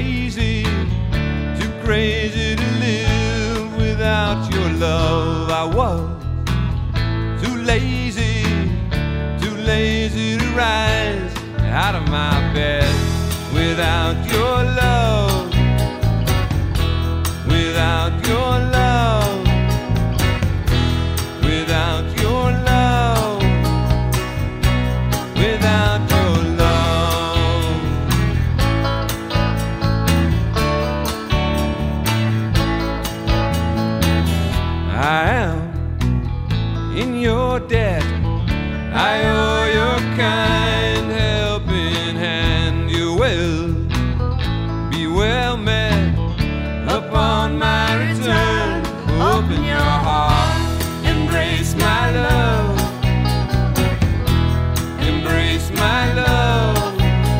crazy to live without your love. I was too lazy to rise out of my bed without your love, without your love, without your love, without your love. I am in your debt. I owe your kind helping hand. You will be well met upon my return. Open your heart, embrace my love, embrace my love,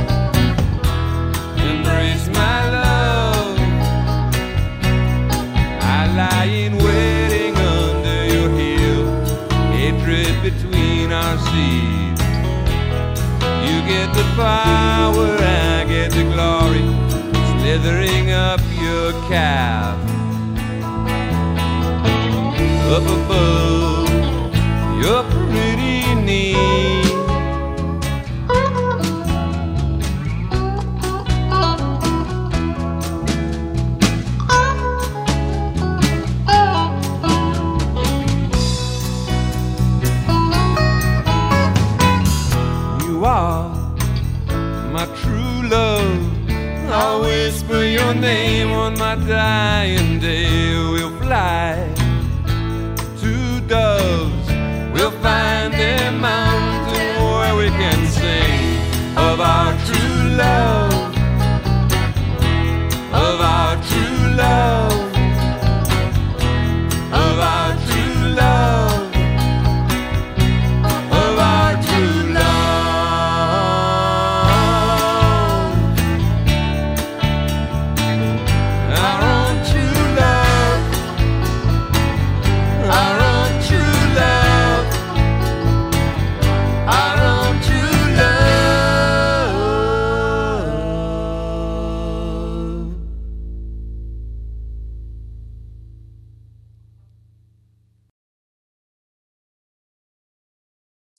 embrace my love. I lie in waiting under your heel, hatred between our seeds. You get the power, I get the glory, slithering up your calf. Up above your pretty knee. You are my true love. I'll whisper your name on my dying day. We'll fly, two doves, we'll find